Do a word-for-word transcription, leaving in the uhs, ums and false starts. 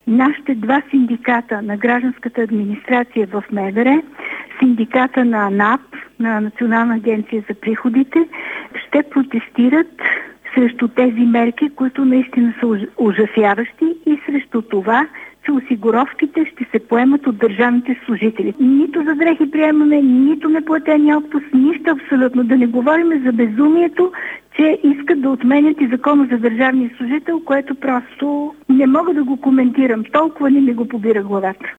нашите два синдиката на гражданската администрация в МВР, синдиката на НАП, на Национална агенция за приходите, ще протестират срещу тези мерки, които наистина са ужасяващи, и срещу това, че осигуровките ще се поемат от държавните служители. Нито за дрехи приемаме, нито неплатени отпуск, нищо абсолютно. Да не говорим за безумието, че искат да отменят и закона за държавния служител, което просто не мога да го коментирам. Толкова не ми го побира главата.